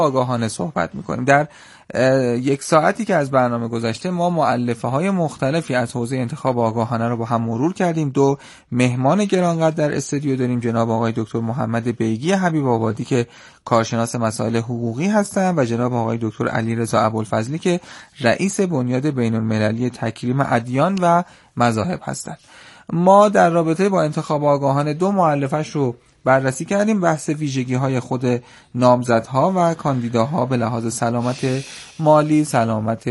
آگاهانه صحبت میکنیم. در یک ساعتی که از برنامه گذشته ما مؤلفه های مختلفی از حوزه انتخاب آگاهانه رو با هم مرور کردیم. 2 مهمان گرانقدر در استودیو داریم، جناب آقای دکتر محمد بیگی حبیب آبادی که کارشناس مسائل حقوقی هستند و جناب آقای دکتر علیرضا ابوالفضلی که رئیس بنیاد بین‌المللی تکریم ادیان و مذاهب هستند. ما در رابطه با انتخاب آگاهانه 2 مؤلفه‌اش رو بررسی کردیم، بحث ویژگی‌های خود نامزدها و کاندیداها به لحاظ سلامت مالی، سلامت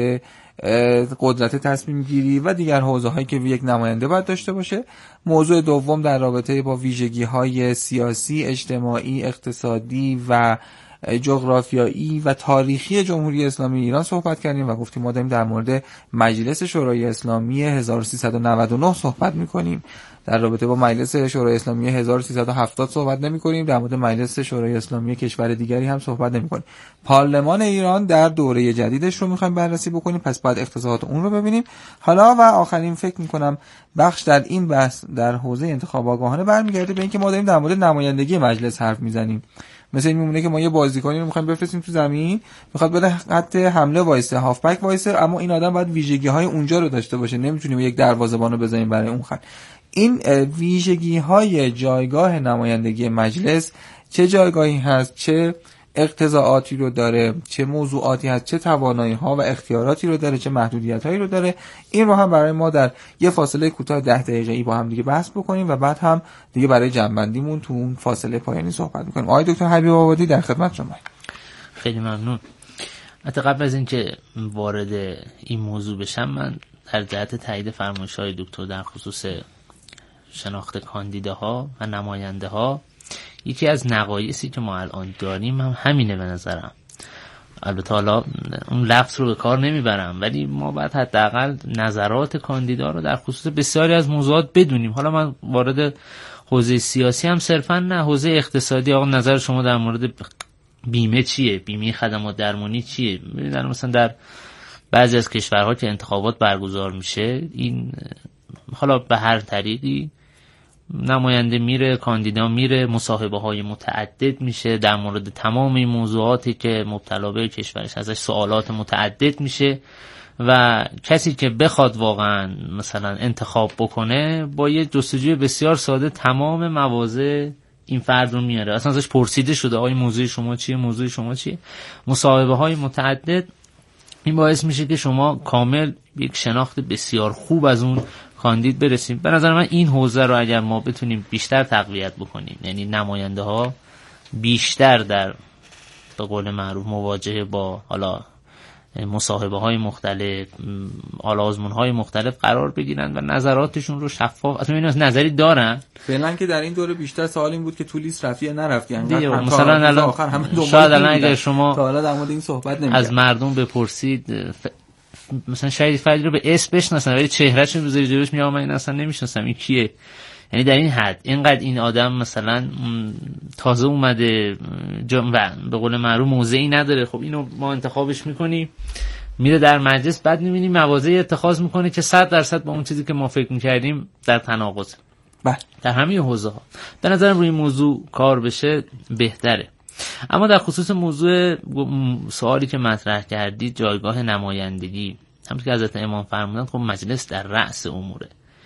قدرت تصمیم گیری و دیگر حوزه‌هایی که یک نماینده باید داشته باشه. موضوع دوم در رابطه با ویژگی‌های سیاسی، اجتماعی، اقتصادی و جغرافیایی و تاریخی جمهوری اسلامی ایران صحبت کردیم و گفتیم ما داریم در مورد مجلس شورای اسلامی 1399 صحبت می‌کنیم. در رابطه با مجلس شورای اسلامی 1370 صحبت نمی‌کنیم، در مورد مجلس شورای اسلامی کشور دیگری هم صحبت نمی‌کنیم. پارلمان ایران در دوره جدیدش رو می‌خوایم بررسی بکنیم، پس بعد اقتضاعات اون رو ببینیم. حالا و آخرین فکر می‌کنم بخش در این بحث در حوزه انتخاب آگاهانه برمیگرده به اینکه ما داریم در مورد نمایندگی مجلس حرف می‌زنیم. مثل این میمونه که ما یه بازیکنی رو می‌خوایم بفرستیم تو زمین، می‌خواد بره خط حمله وایسه، هافبک وایسه، اما این آدم باید ویژگی‌های اونجا رو داشته باشه. نمی‌تونیم یک دروازه‌بان رو بزنیم برای اون خط. این ویژگی‌های جایگاه نمایندگی مجلس چه جایگاهی هست، چه اقتضاعاتی رو داره، چه موضوعاتی هست، چه توانایی‌ها و اختیاراتی رو داره، چه محدودیت‌هایی رو داره، این رو هم برای ما در یه فاصله کوتاه 10 دقیقه‌ای با هم دیگه بحث بکنیم و بعد هم دیگه برای جنبندیمون تو اون فاصله پایانی صحبت می‌کنیم. آقای دکتر حبیب آبادی در خدمت شما. خیلی ممنون. حتی قبل از اینکه وارد این موضوع بشم، من در جهت تایید فرمایش‌های دکتر در خصوص شناخت کاندیداها و نماینده ها، یکی از نقایصی که ما الان داریم هم همینه به نظرم. البته حالا اون لفظ رو به کار نمیبرم، ولی ما باید حداقل نظرات کاندیدا رو در خصوص بسیاری از موضوعات بدونیم. حالا من وارد حوزه سیاسی هم صرفا نه، حوزه اقتصادی، آقا نظر شما در مورد بیمه چیه؟ بیمه خدمات درمانی چیه؟ می‌بینید مثلا در بعضی از کشورها که انتخابات برگزار میشه، این حالا به هر طریقی نماینده میره، کاندیدا میره، مصاحبه‌های متعدد میشه در مورد تمام این موضوعاتی که مبتلا به کشورش ازش سوالات متعدد میشه و کسی که بخواد واقعا مثلا انتخاب بکنه با یه جستجوی بسیار ساده تمام مواضع این فرد رو میاره. اصلا ازش پرسیده شده آقای موضوع شما چیه، موضوع شما چیه، مصاحبه‌های متعدد. این باعث میشه که شما کامل یک شناخت بسیار خوب از اون کاندید برسیم. به نظر من این حوزه رو اگر ما بتونیم بیشتر تقویت بکنیم، یعنی نماینده ها بیشتر در به قول معروف مواجهه با حالا مصاحبه های مختلف، آزمون های مختلف قرار بگیرن و نظراتشون رو شفاف، اصلا این نظری دارن. فعلا که در این دوره بیشتر سوال این بود که تو لیست رفیع نرفتی، انقدر مثلا الان آخر همه شاید الان اگر شما تا حالا در مورد این صحبت از مردم بپرسید مثلا شاید فردی رو به اسم بشناسن ولی چهرهش رو بذاری جلوش میگه من این اصلا نمیشناسم این کیه. یعنی در این حد اینقدر این آدم مثلا تازه اومده و به قول معروف موضعی نداره، خب اینو ما انتخابش میکنیم میره در مجلس، بعد میبینیم مواضعی اتخاذ میکنه که 100% با اون چیزی که ما فکر میکردیم در تناقض. در همین حوزه ها به نظرم روی موضوع کار بشه بهتره. اما در خصوص موضوع سوالی که مطرح کردید، جایگاه نمایندگی، همونطور که حضرت امام فرمودند خب مجلس در رأس اموره.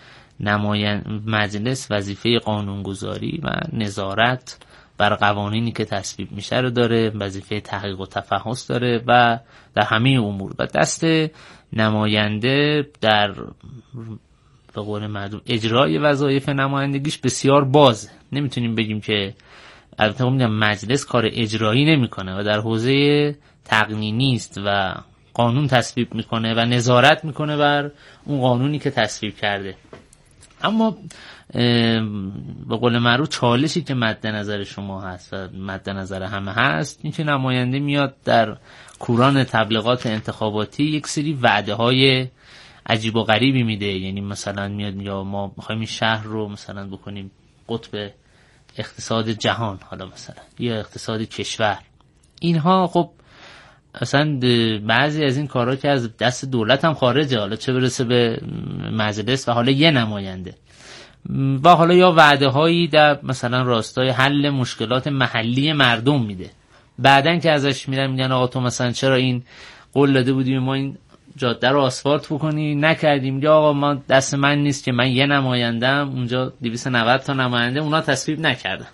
مجلس وظیفه قانونگذاری و نظارت بر قوانینی که تصویب میشه رو داره، وظیفه تحقیق و تفحص داره و در همه امور و دست نماینده در به قول معروف اجرای وظایف نمایندگیش بسیار بازه. نمیتونیم بگیم که، البته میگم مجلس کار اجرایی نمیکنه و در حوزه تقنینی است و قانون تصویب میکنه و نظارت میکنه بر اون قانونی که تصویب کرده. اما به قول معروف چالشی که مد نظر شما هست و مد نظر همه هست این که نماینده میاد در کوران تبلیغات انتخاباتی یک سری وعده های عجیب و غریبی میده. یعنی مثلا میاد میگه ما میخوایم این شهر رو مثلا بکنیم قطب اقتصاد جهان، حالا مثلا یا اقتصاد کشور. اینها خب اصلا بعضی از این کارها که از دست دولت هم خارجه، حالا چه برسه به مجلس و حالا یه نماینده و حالا یا وعده هایی در مثلا راستای حل مشکلات محلی مردم میده. بعدن که ازش میگن آقا تو مثلا چرا این قول داده بودیم ما این جاده رو آسفالت بکنی نکردیم، یا آقا ما دست من نیست که من یه نمایندم اونجا 290 تا نماینده اونا تصویب نکردن.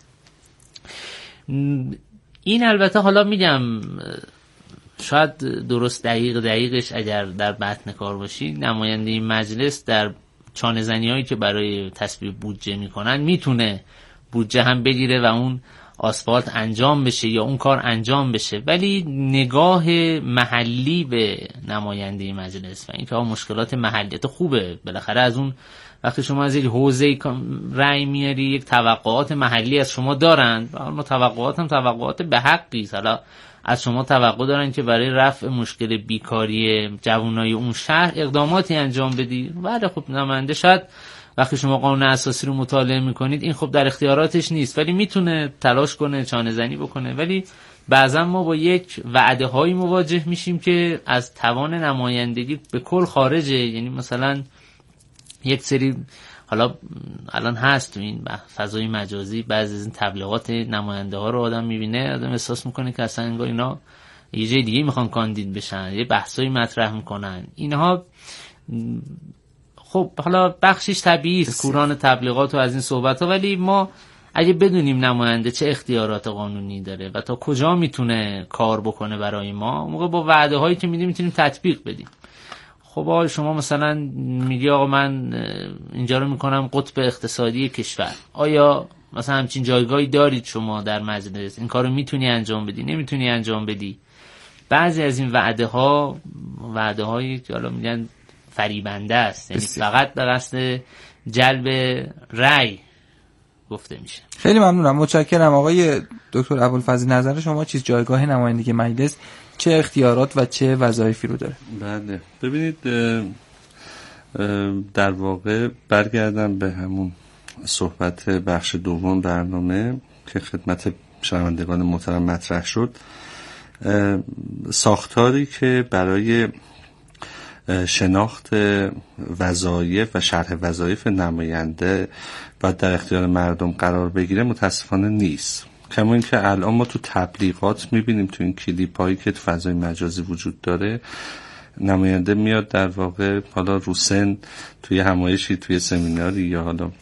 این البته حالا میگم شاید درست دقیقش اگر در متن کار باشی، نماینده این مجلس در چانه زنی هایی که برای تصویب بودجه میکنن میتونه بودجه هم بگیره و اون آسفالت انجام بشه یا اون کار انجام بشه، ولی نگاه محلی به نماینده مجلس و اینکه مشکلات محلیت خوبه، بالاخره از اون وقتی شما از یک حوزه رأی میاری یک توقعات محلی از شما دارن و اون توقعات هم توقعات به حقی، حالا از شما توقع دارن که برای رفع مشکل بیکاری جوانای اون شهر اقداماتی انجام بدی. بله خب نماینده شاید وقتی شما قانون اساسی رو مطالعه میکنید این خب در اختیاراتش نیست، ولی میتونه تلاش کنه چانه زنی بکنه، ولی بعضا ما با یک وعده هایی مواجه میشیم که از توان نمایندگی به کل خارجه. یعنی مثلا یک سری حالا الان هست تو این فضای مجازی بعضی از این تبلیغات نماینده ها رو آدم میبینه، آدم احساس میکنه که اصلا انگار اینا یه جای دیگه میخوان کاندید بشن، یه بحثایی مطرح میکنن. اینها خب حالا بخشش طبیعی است، کوران تبلیغات و از این صحبت ها، ولی ما اگه بدونیم نماینده چه اختیارات قانونی داره و تا کجا میتونه کار بکنه برای ما، موقع با وعده هایی که میدیم میتونیم تطبیق بدیم. خب شما مثلا میگی آقا من اینجا رو میکنم قطب اقتصادی کشور، آیا مثلا همچین جایگاهی دارید شما در مجلس؟ این کارو میتونی انجام بدی؟ نمیتونی انجام بدی؟ بعضی از این وعده هایی که حالا میگن فریبنده است، یعنی فقط به قصد جلب رأی گفته میشه. خیلی ممنونم، متشکرم آقای دکتر ابوالفضل. نظر شما چیز جایگاه نمایندگی مجلس چه اختیارات و چه وظایفی رو داره؟ بله ببینید در واقع برگردم به همون صحبت بخش دوم برنامه که خدمت شنوندگان محترم مطرح شد. ساختاری که برای شناخت وظایف و شرح وظایف نماینده باید در اختیار مردم قرار بگیره متاسفانه نیست. کما اینکه الان ما تو تبلیغات میبینیم، تو این کلیپ هایی که تو فضای مجازی وجود داره، نماینده میاد در واقع حالا رو سن توی همایشی، توی سمیناری، یا حالا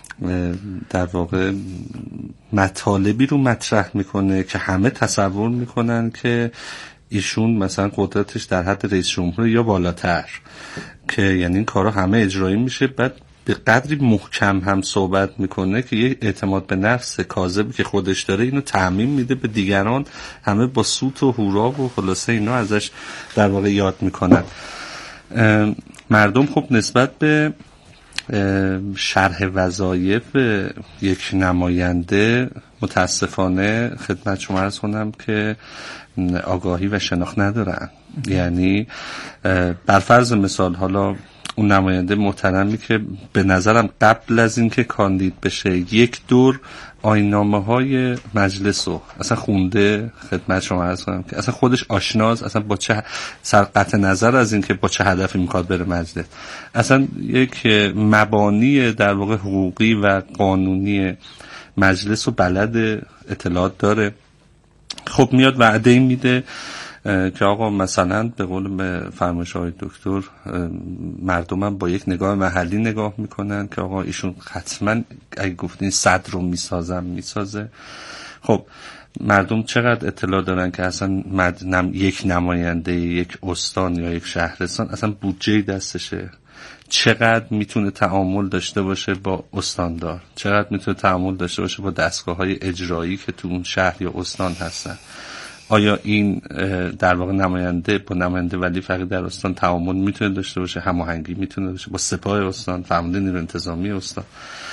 در واقع مطالبی رو مطرح میکنه که همه تصور میکنن که ایشون مثلا قدرتش در حد رئیس جمهور یا بالاتر، که یعنی این کارا همه اجرایی میشه. بعد به قدری محکم هم صحبت میکنه که یه اعتماد به نفس کاذبی که خودش داره اینو تعمیم میده به دیگران، همه با سوت و هورا و خلاصه اینا ازش در واقع یاد میکنن. مردم خب نسبت به شرح وظایف یک نماینده متاسفانه خدمت شما عرض کنم که آگاهی و شناخت ندارن. یعنی بر فرض مثال حالا اون نماینده محترمی که به نظرم قبل از اینکه کاندید بشه یک دور آیین‌نامه های مجلس رو اصلا خونده، خدمت شما عرض کنم که اصلا خودش آشناست اصلا با چه قطع نظر از اینکه با چه هدفی میخواد بره مجلس، اصلا یک مبانی در واقع حقوقی و قانونی مجلس رو بلد، اطلاعات داره. خب میاد وعده میده که آقا مثلا به قول فرمایش های دکتر مردم هم با یک نگاه محلی نگاه میکنن که آقا ایشون حتما اگه گفتین صد رو میسازه. خب مردم چقدر اطلاع دارن که اصلا یک نماینده یک استان یا یک شهرستان اصلا بودجه دستشه، چقدر میتونه تعامل داشته باشه با استاندار، چقدر میتونه تعامل داشته باشه با دستگاه‌های اجرایی که تو اون شهر یا استان هستن. آیا این در واقع نماینده با نماینده ولی فقط در استان تعامل میتونه داشته باشه، هماهنگی میتونه داشته با سپاه استان، فرمانده نیروی انتظامی استان؟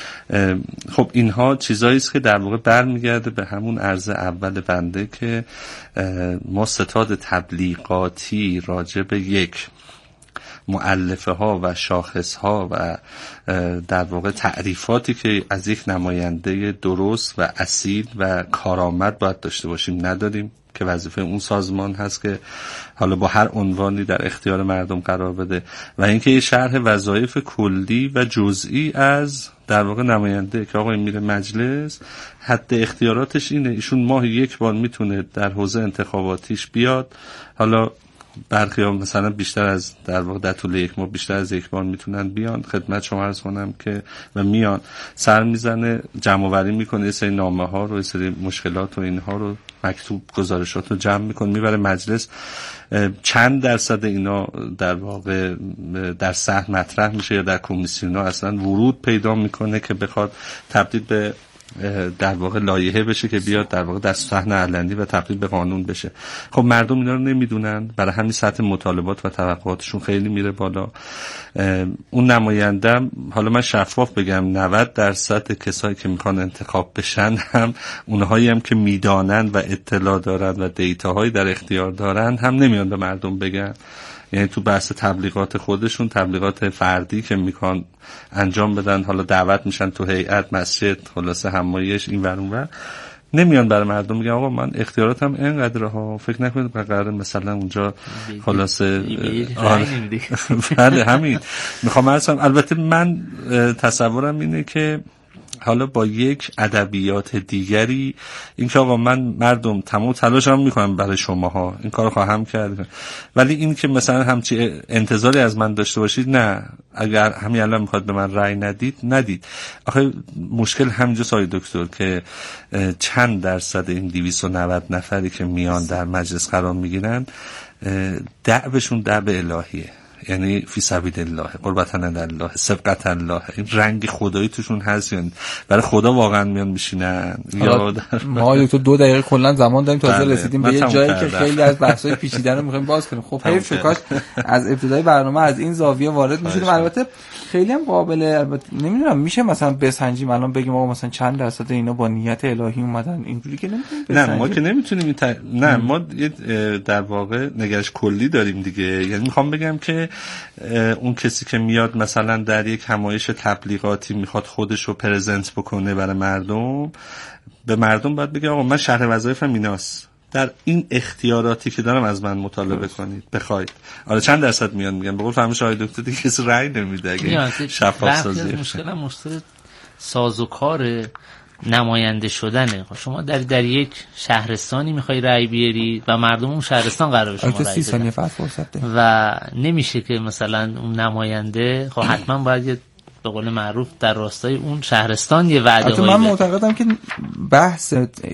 خب اینها چیزایی است که در واقع برمیگرده به همون عرض اول بنده که ما ستاد تبلیغاتی راجع به یک مؤلفه ها و شاخص ها و در واقع تعریفاتی که از یک نماینده درست و اصیل و کارآمد باید داشته باشیم نداریم. که وظیفه اون سازمان هست که حالا با هر عنوانی در اختیار مردم قرار بده، و اینکه یه شرح وظایف کلی و جزئی از در واقع نماینده که آقا میره مجلس، حد اختیاراتش اینه، ایشون ماهی یک بار میتونه در حوزه انتخاباتیش بیاد، حالا برخی‌ها مثلا بیشتر از در واقع در طول یک ماه بیشتر از یک بار میتونن بیان خدمت شما عرض کنم که و میان سر میزنه، جمع‌آوری میکنه، یه سری نامه ها رو، یه سری مشکلات و اینها رو، مکتوب گزارشات رو جمع میکنه میبره مجلس. چند درصد اینا در واقع در صحن مطرح میشه یا در کمیسیون‌ها اصلا ورود پیدا میکنه که بخواد تبدیل به در واقع لایحه بشه که بیاد در واقع در صحن علنی و تبدیل به قانون بشه. خب مردم اینا رو نمیدونن، برای همین سطح مطالبات و توقعاتشون خیلی میره بالا. اون نماینده، حالا من شفاف بگم، 90% کسایی که میخوان انتخاب بشن هم اونهایی هم که میدانن و اطلاع دارن و دیتاهایی در اختیار دارن هم نمیان به مردم بگن. یعنی تو بحث تبلیغات خودشون، تبلیغات فردی که میخوان انجام بدن، حالا دعوت میشن تو هیئت، مسجد، خلاصه همایش این ور اون ور، نمیان برای مردم میگن آقا من اختیاراتم اینقدره ها، فکر نکنید قراره مثلا اونجا خلاصه بله همین میخوام ارسم. البته من تصورم اینه که حالا با یک ادبیات دیگری، این که آقا من مردم تمام تلاشم میکنم برای شماها، این کارو خواهم کرد، ولی این که مثلا همچی انتظاری از من داشته باشید نه، اگر همین الان میخواد به من رأی ندید. آخه مشکل همینجا سای دکتر که چند درصد این 290 نفری که میان در مجلس قرار میگیرن دعوشون دعو الهیه، یعنی فی سبیل الله، قربتن الله، سبقت الله، این رنگ خدایی توشون هست، یعنی برای خدا واقعا میان میشینن. یا ما دکتر 2 دقیقه کلا زمان داریم، تازه رسیدیم به یه جایی که خیلی از بحث‌های پیچیده رو می‌خوایم باز کنیم. خب حیف شد، کاش از ابتدای برنامه از این زاویه وارد می‌شدیم. البته خیلی هم قابله، البته نمیدونم میشه مثلا بسنجیم الان بگیم آقا مثلا چند درصد اینا با نیت الهی اومدن، اینجوری که نمی‌تونیم بسنجیم. نه ما که نمیتونیم نه ما در واقع نگرش کلی داریم دیگه. یعنی میخوام بگم که اون کسی که میاد مثلا در یک همایش تبلیغاتی میخواد خودش رو پرزنت بکنه برای مردم، به مردم باید بگه آقا من شرح وظایفم ایناست، در این اختیاراتی که دارم از من مطالبه کنید بخواید. آره چند درصد میان میگن به قول فرمایش آقای دکتر دیگه کسی رأی نمیده اگه شفاف سازی. مشکل سازوکار نماینده شدنه. شما در یک شهرستانی میخوای رأی بیاری و مردم اون شهرستان قراره به شما رأی بدن و نمیشه که مثلا اون نماینده خب حتما باید به قول معروف در راستای اون شهرستان یه وعده هایی. من معتقدم که بحث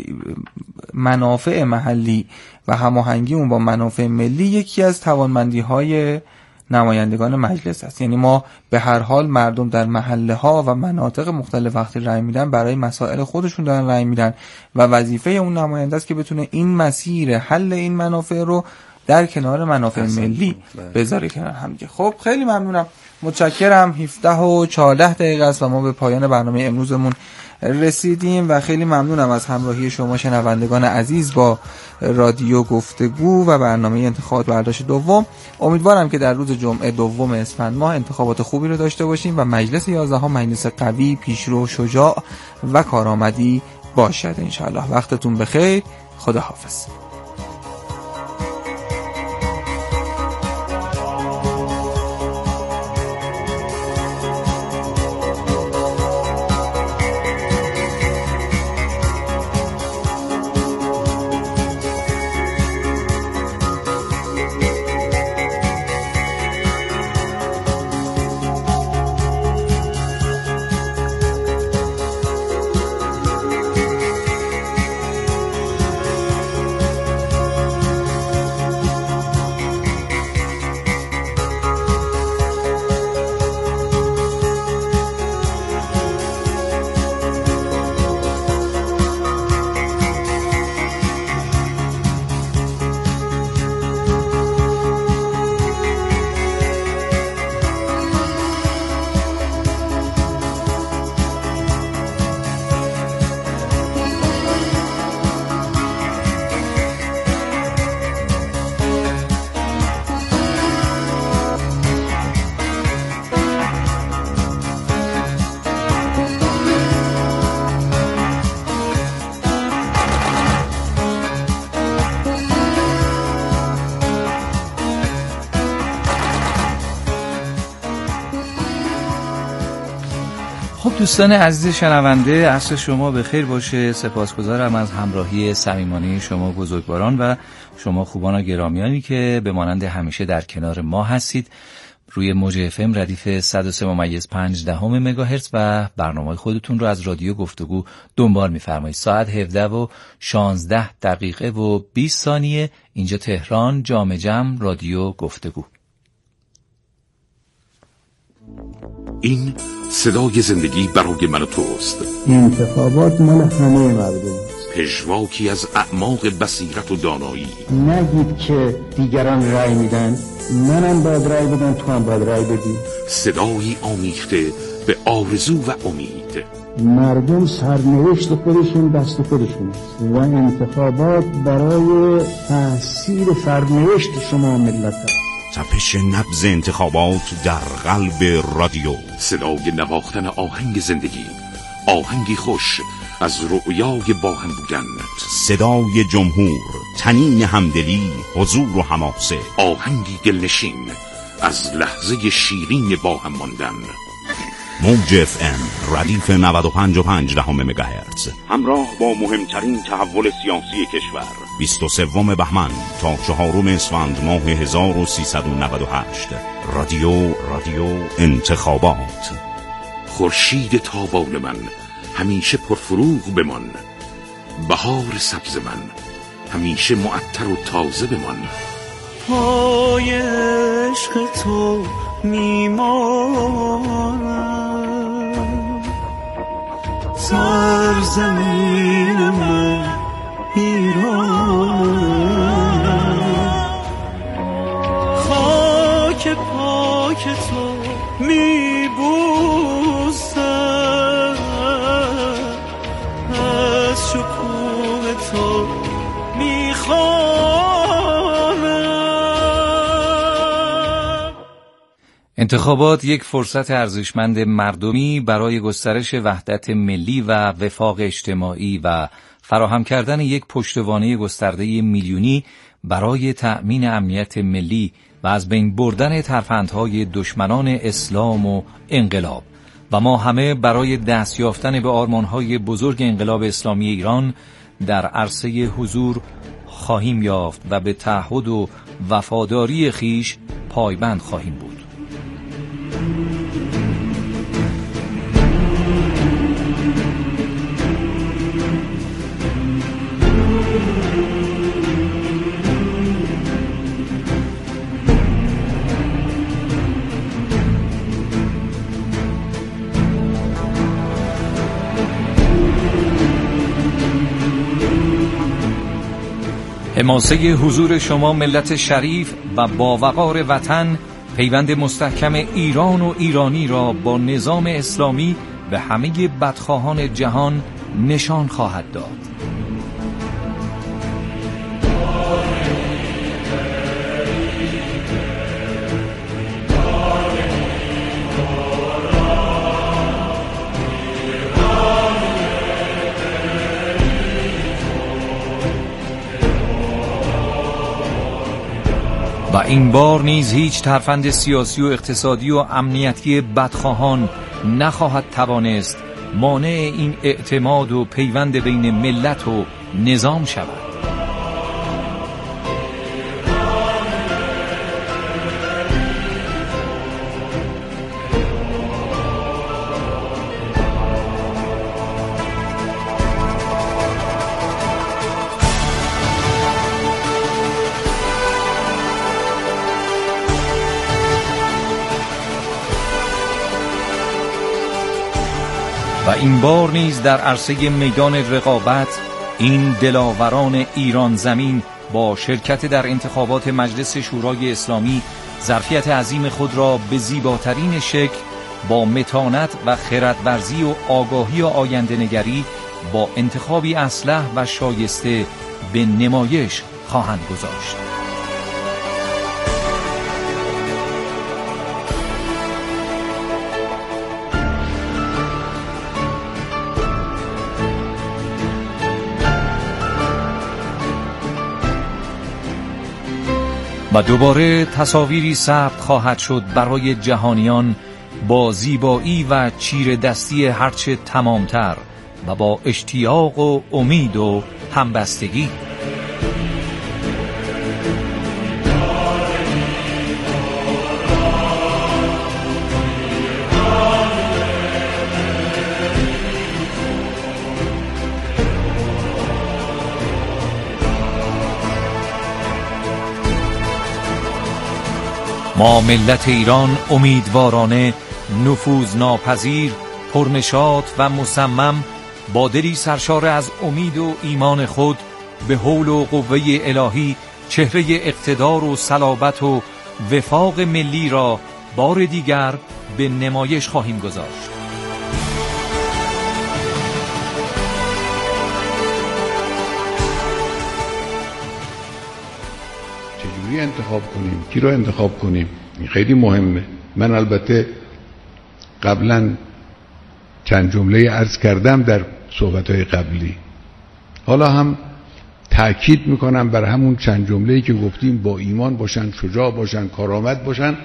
منافع محلی و هماهنگی اون با منافع ملی یکی از توانمندی‌های نمایندگان مجلس است. یعنی ما به هر حال مردم در محله ها و مناطق مختلف وقتی رأی میدن برای مسائل خودشون دارن رأی میدن و وظیفه اون نماینده است که بتونه این مسیر حل این منافع رو در کنار منافع ملی بذاره کنار هم. خب خیلی ممنونم، متشکرم. 17:14 است و ما به پایان برنامه امروزمون رسیدیم و خیلی ممنونم از همراهی شما شنوندگان عزیز با رادیو گفتگو و برنامه انتخابات برداشت دوم. امیدوارم که در روز جمعه 2 اسفند ماه انتخابات خوبی رو داشته باشیم و مجلس 11 مجلس قوی، پیشرو، شجاع و کارآمدی باشد انشاءالله. وقتتون بخیر، خدا حافظ. خب دوستان عزیز شنونده، عصر شما بخیر باشه. سپاسگزارم از همراهی صمیمانه شما بزرگواران و شما خوبان و گرامیانی که به مانند همیشه در کنار ما هستید روی موج FM ردیف 103.5 مگاهرتز و برنامه خودتون رو از رادیو گفتگو دنبال می‌فرمایید. ساعت 17:16 و 20 ثانیه اینجا تهران، جام جم رادیو گفتگو. این صدای زندگی برای من و توست. انتخابات مال همه مردم است. پژواکی از اعماق بصیرت و دانایی. نگید که دیگران رأی میدن، منم باید رأی بدم، تو هم باید رأی بدی. صدایی آمیخته به آرزو و امید. مردم سرنوشت خودشون دست خودشون است و انتخابات برای تأثیر سرنوشت شما ملت است. تپش نبض انتخابات در قلب رادیو. صدای نواختن آهنگ زندگی، آهنگی خوش از رؤیای با هم بودن. صدای جمهور، طنین همدلی، حضور و حماسه. آهنگی دلنشین از لحظه شیرین با هم ماندن. موج FM ردیف 95.5 مگاهرتز، همراه با مهمترین تحول سیاسی کشور. 23 بهمن تا 4 اسفند ماه 1398. رادیو انتخابات. خورشید تابان من همیشه پرفروغ بمان، بهار سبز من همیشه معطر و تازه بمان. پای عشق تو میمانم، سرزمین من ایرانم، خاک پاک تو میبوسم، از شکوه تو میخوانم. انتخابات یک فرصت ارزشمند مردمی برای گسترش وحدت ملی و وفاق اجتماعی و فراهم کردن یک پشتوانه گسترده میلیونی برای تأمین امنیت ملی و از بین بردن ترفندهای دشمنان اسلام و انقلاب و ما همه برای دست یافتن به آرمانهای بزرگ انقلاب اسلامی ایران در عرصه حضور خواهیم یافت و به تعهد و وفاداری خیش پایبند خواهیم بود. حماسه حضور شما ملت شریف و با وقار وطن پیوند مستحکم ایران و ایرانی را با نظام اسلامی به همه بدخواهان جهان نشان خواهد داد. و این بار نیز هیچ ترفند سیاسی و اقتصادی و امنیتی بدخواهان نخواهد توانست مانع این اعتماد و پیوند بین ملت و نظام شود. و این بار نیز در عرصه میدان رقابت این دلاوران ایران زمین با شرکت در انتخابات مجلس شورای اسلامی ظرفیت عظیم خود را به زیباترین شکل با متانت و خردورزی و آگاهی و آینده‌نگری با انتخابی اصلح و شایسته به نمایش خواهند گذاشت. و دوباره تصاویری ثبت خواهد شد برای جهانیان با زیبایی و چیر دستی هرچه تمامتر و با اشتیاق و امید و همبستگی. ما ملت ایران امیدوارانه، نفوذ ناپذیر، پرنشاط و مصمم، با دلی سرشار از امید و ایمان خود به حول و قوه الهی چهره اقتدار و صلابت و وفاق ملی را بار دیگر به نمایش خواهیم گذاشت. چجوری انتخاب کنیم؟ کی رو انتخاب کنیم؟ این خیلی مهمه. من البته قبلا چند جمله عرض کردم در صحبت‌های قبلی، حالا هم تأکید میکنم بر همون چند جمله‌ای که گفتیم: با ایمان باشن، شجاع باشن، کارآمد باشن.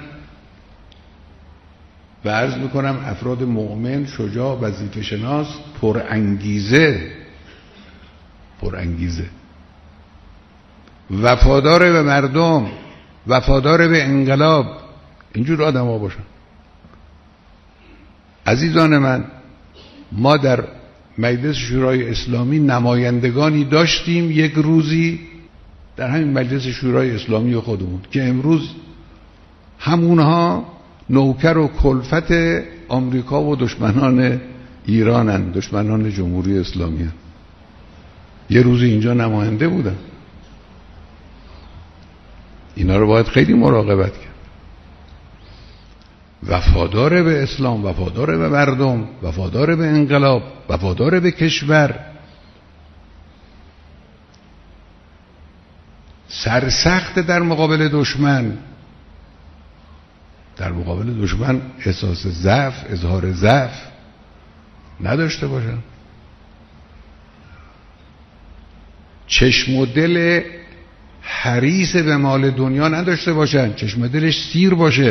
و عرض میکنم افراد مؤمن، شجاع، وظیفه شناس، پرانگیزه، وفادار به مردم، وفادار به انقلاب، اینجور آدم ها باشن. عزیزان من، ما در مجلس شورای اسلامی نمایندگانی داشتیم یک روزی در همین مجلس شورای اسلامی خودمون که امروز همونها نوکر و کلفت آمریکا و دشمنان ایرانن، دشمنان جمهوری اسلامی هن. یه روزی اینجا نماینده بودن. اینا رو باید خیلی مراقبت کرد. وفادار به اسلام، وفادار به مردم، وفادار به انقلاب، وفادار به کشور، سرسخت در مقابل دشمن، در مقابل دشمن احساس ضعف، اظهار ضعف نداشته باشن، چشم و دل حریص به مال دنیا نداشته باشن، چشم و دلش سیر باشه.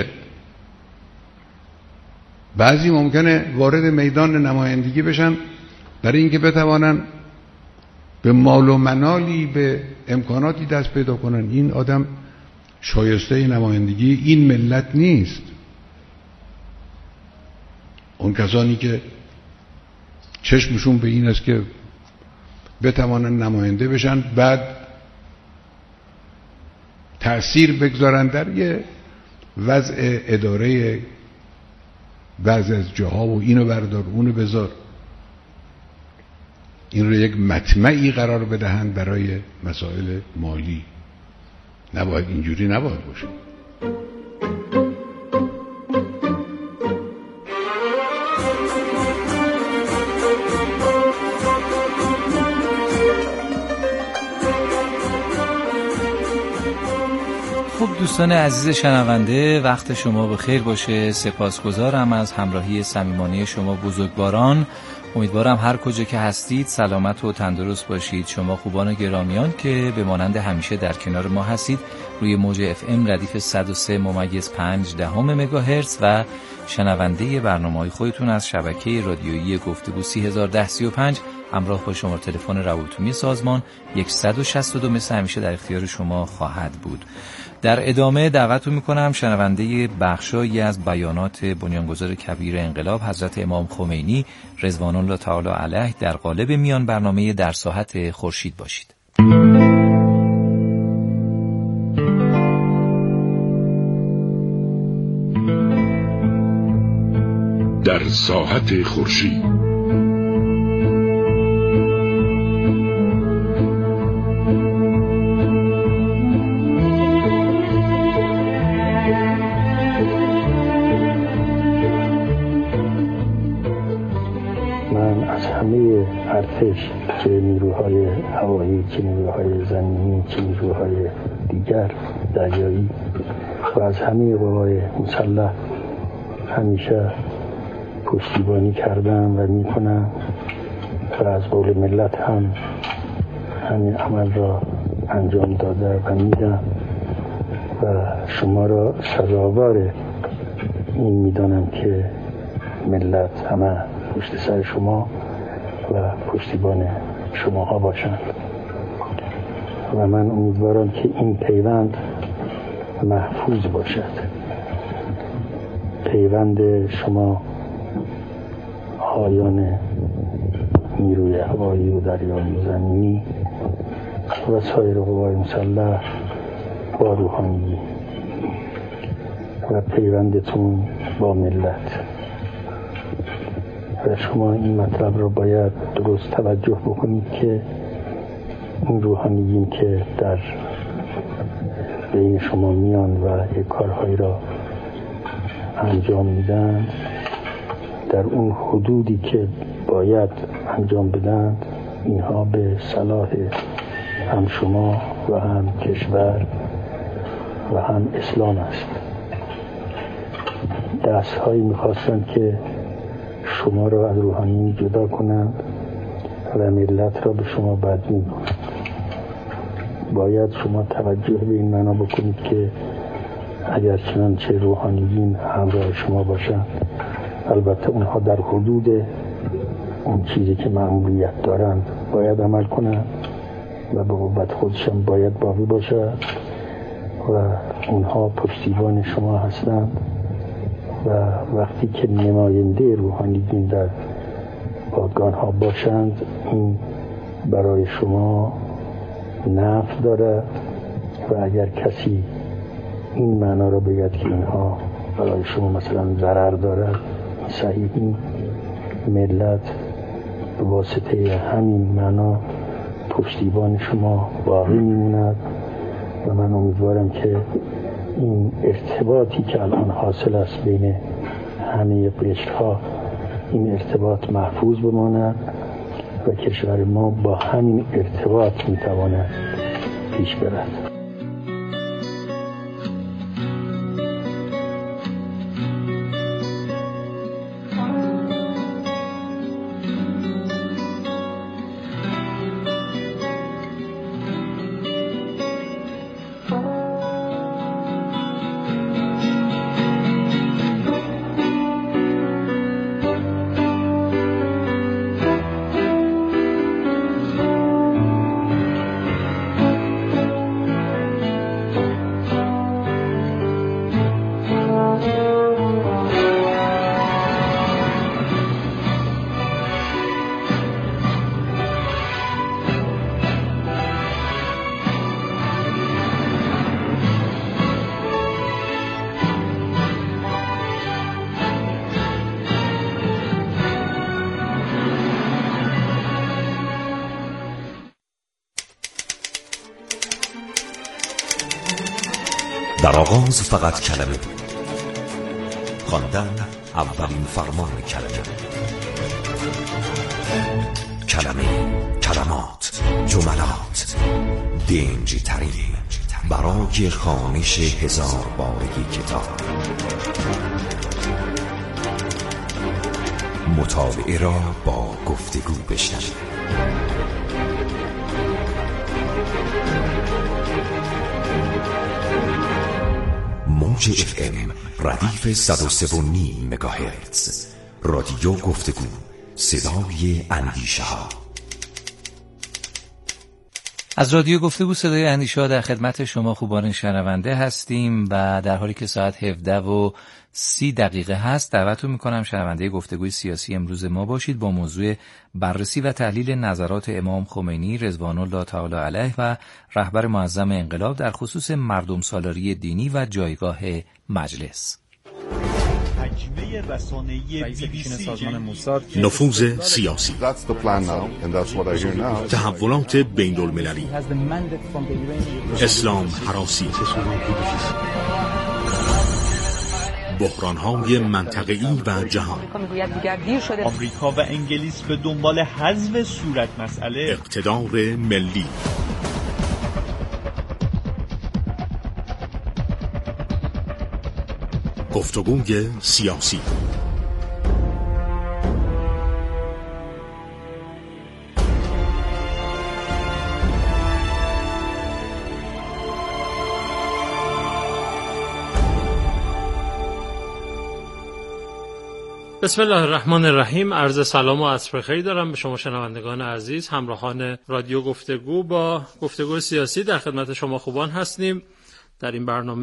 بعضی ممکنه وارد میدان نمایندگی بشن برای اینکه بتوانن به مال و منالی، به امکاناتی دست پیدا کنن. این آدم شایسته نمایندگی این ملت نیست. اون کسانی که چشمشون به این است که بتوانن نماینده بشن، بعد تأثیر بگذارن در یه وضع اداره بعضی از جاها و اینو بردار اونو بذار، این رو یک مطمعی قرار بدهند برای مسائل مالی. نباید اینجوری، نباید باشه. خب دوستان عزیز شنونده، وقت شما بخیر باشه. سپاسگزارم از همراهی صمیمانه شما بزرگواران. امیدوارم هر کجا که هستید سلامت و تندرست باشید. شما خوبان و گرامیان که به مانند همیشه در کنار ما هستید روی موج FM ردیف 103.5 مگاهرتز و شنونده برنامه‌های خودتون از شبکه رادیویی گفتگو 301035 همراه با شماره تلفن روابط سازمان 162 مثل همیشه در اختیار شما خواهد بود. در ادامه دعوتتون میکنم شنونده بخشایی از بیانات بنیانگذار کبیر انقلاب حضرت امام خمینی رضوان الله تعالی علیه در قالب میان برنامه در ساحت خورشید باشید. در ساحت خورشید. ارتش، چه نیروهای هوایی، چه نیروهای زمینی، چه نیروهای دیگر دریایی و از همه قوای مسلح همیشه پشتیبانی کردم و میکنم و از قول ملت هم همین عمل را انجام داده و میدم و شما را سزاوار این میدانم که ملت همه پشت سر شما و پشتیبان شماها باشند و من امیدوارم که این پیوند محفوظ باشد. پیوند شما آیان نیروی هوایی و دریایی و زمینی و سایر قوای مسلح با روحانی و پیوندتون با ملت و شما این مطلب رو باید درست توجه بکنید که این روحانیین که در بین شما میان و یک کارهایی را انجام میدن در اون حدودی که باید انجام بدن اینها به صلاح هم شما و هم کشور و هم اسلام است. دست‌هایی می‌خواستند که شما را از روحانیین جدا کنند و ملت را به شما بدبین کنند. باید شما توجه به این معنا بکنید که اگر چنانچه روحانیین همراه شما باشند، البته اونها در حدود اون چیزی که مأموریت دارند باید عمل کنند و به قوت خودشان باید باقی باشد و اونها پشتیبان شما هستند و وقتی که نماینده روحانیین در پادگان ها باشند این برای شما نفع دارد و اگر کسی این معنا را بگید که اینها برای شما مثلا ضرر دارد، صحیح این ملت به واسطه همین معنا پشتیبان شما باقی میموند و من امیدوارم که این ارتباطی که الان حاصل است بین همه قشرها این ارتباط محفوظ بماند و کشور ما با همین ارتباط میتواند پیش برد. در آغاز فقط کلمه بود، خواندن اولین فرمان کلمه، کلمه، کلمات، جملات، دنجی ترین برای خوانش 1000 بارگی کتاب. مطالعه را با گفتگو بشنوید. موج FM ردیف 103.9 مگاهرتز، رادیو گفتگو، صدای اندیشه ها. از رادیو گفتگو صدای اندیشه ها در خدمت شما خوبان شنونده هستیم و در حالی که ساعت 17:30 هست دعوتتون میکنم شنونده گفتگوی سیاسی امروز ما باشید با موضوع بررسی و تحلیل نظرات امام خمینی رضوان الله تعالی علیه و رهبر معظم انقلاب در خصوص مردم سالاری دینی و جایگاه مجلس. نفوذ سیاسی، تحولات بین المللی، اسلام هراسی، بحران‌های منطقه‌ای و جهان. آمریکا و انگلیس به دنبال حذف صورت مسئله، اقتدار ملی، گفتگوی سیاسی. بسم الله الرحمن الرحیم. عرض سلام و عصر بخیر دارم به شما شنوندگان عزیز، همراهان رادیو گفتگو. با گفتگو سیاسی در خدمت شما خوبان هستیم. در این برنامه